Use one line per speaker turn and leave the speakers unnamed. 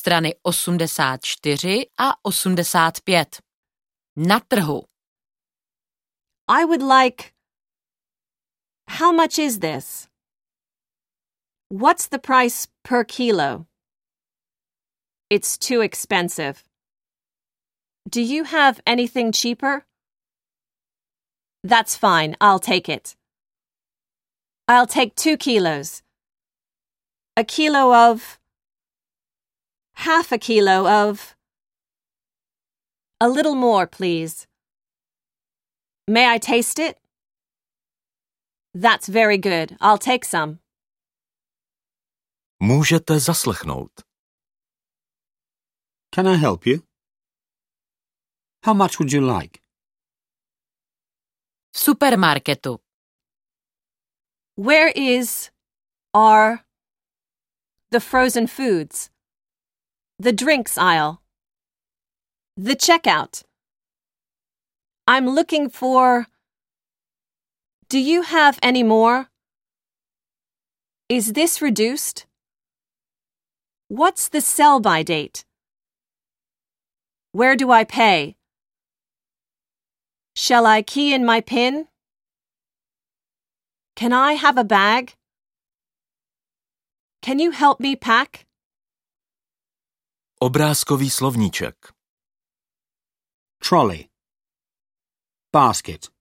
strany 84 a 85. Na trhu.
I would like... How much is this? What's the price per kilo? It's too expensive. Do you have anything cheaper? That's fine, I'll take it. I'll take 2 kilos. A kilo of... Half a kilo of... A little more, please. May I taste it? That's very good. I'll take some.
Můžete zaslechnout.
Can I help you? How much would you like?
V supermarketu.
Where are the frozen foods? The drinks aisle? The checkout? I'm looking for... Do you have any more? Is this reduced? What's the sell-by date? Where do I pay? Shall I key in my PIN? Can I have a bag? Can you help me pack?
Obrázkový slovníček.
Trolley. Basket.